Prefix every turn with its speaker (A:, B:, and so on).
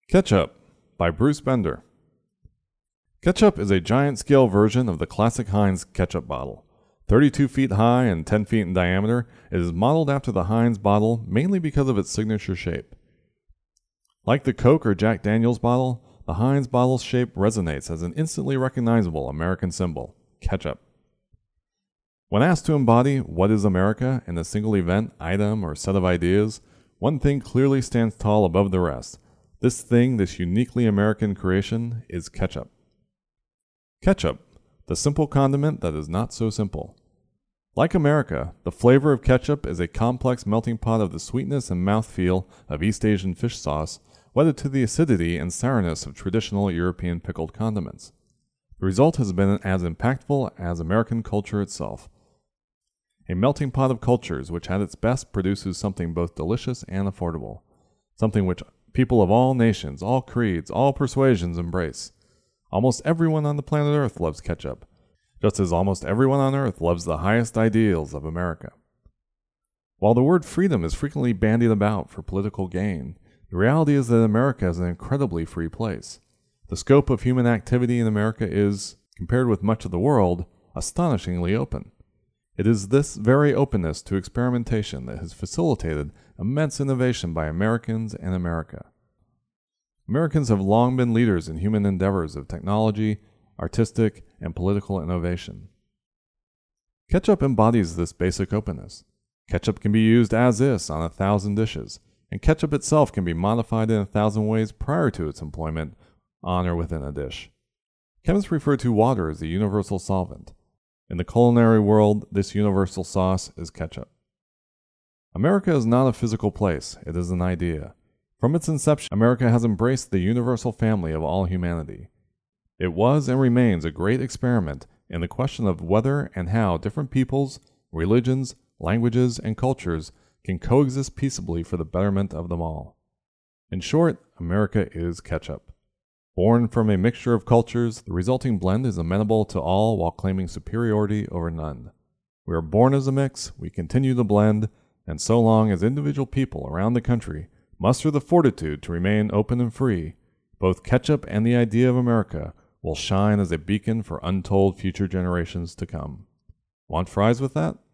A: Ketchup by Bruce Bender. Ketchup is a giant-scale version of the classic Heinz ketchup bottle. 32 feet high and 10 feet in diameter, it is modeled after the Heinz bottle mainly because of its signature shape. Like the Coke or Jack Daniels bottle, the Heinz bottle's shape resonates as an instantly recognizable American symbol, ketchup. When asked to embody what is America in a single event, item, or set of ideas, one thing clearly stands tall above the rest. This thing, this uniquely American creation, is ketchup. Ketchup, the simple condiment that is not so simple. Like America, the flavor of ketchup is a complex melting pot of the sweetness and mouthfeel of East Asian fish sauce, wedded to the acidity and sourness of traditional European pickled condiments. The result has been as impactful as American culture itself. A melting pot of cultures which at its best produces something both delicious and affordable, something which people of all nations, all creeds, all persuasions embrace. Almost everyone on the planet Earth loves ketchup, just as almost everyone on Earth loves the highest ideals of America. While the word freedom is frequently bandied about for political gain, the reality is that America is an incredibly free place. The scope of human activity in America is, compared with much of the world, astonishingly open. It is this very openness to experimentation that has facilitated immense innovation by Americans and America. Americans have long been leaders in human endeavors of technology, artistic, and political innovation. Ketchup embodies this basic openness. Ketchup can be used as is on 1,000 dishes, and ketchup itself can be modified in 1,000 ways prior to its employment on or within a dish. Chemists refer to water as the universal solvent. In the culinary world, this universal sauce is ketchup. America is not a physical place, it is an idea. From its inception, America has embraced the universal family of all humanity. It was and remains a great experiment in the question of whether and how different peoples, religions, languages, and cultures can coexist peaceably for the betterment of them all. In short, America is ketchup. Born from a mixture of cultures, the resulting blend is amenable to all while claiming superiority over none. We are born as a mix, we continue to blend, and so long as individual people around the country muster the fortitude to remain open and free, both ketchup and the idea of America will shine as a beacon for untold future generations to come. Want fries with that?